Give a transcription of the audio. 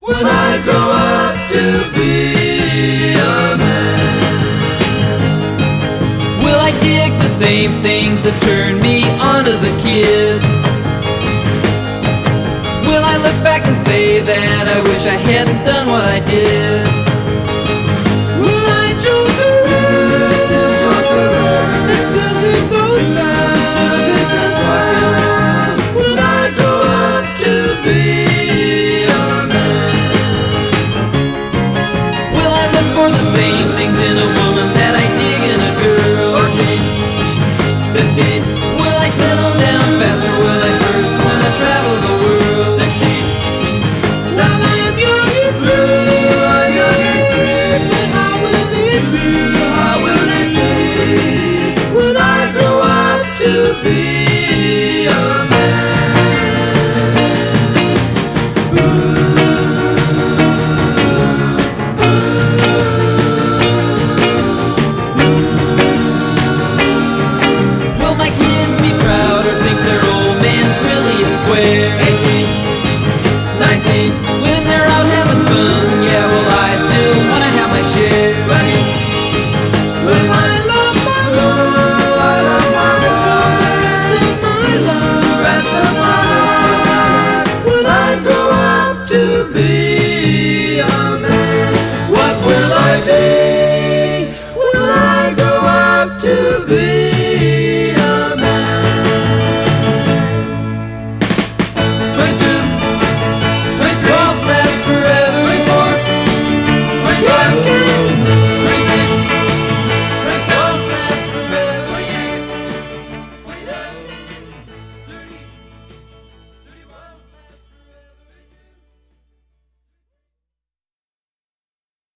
When I grow up to be a man, will I dig the same things that turned me on as a kid? Will I look back and say that I wish I hadn't done what I did? will I joke around, still joke around, and still dig those signs, still dig the signs? When I grow up to be a man, Will I look for the same things in a woman that I dig in a girl? 14, 15, Will I settle down faster? Will I first when I travel the world? 16. Now I am young and free, I'm young and free, but how will it be? How will it be? When I grow up to be a man? Will my kids be proud or think their old man's really a square? 18, 19, When they're out having fun, yeah, will I still wanna have my share? 20. When I love my love, I love my love, the rest of my life, the rest of my life. When I grow up to be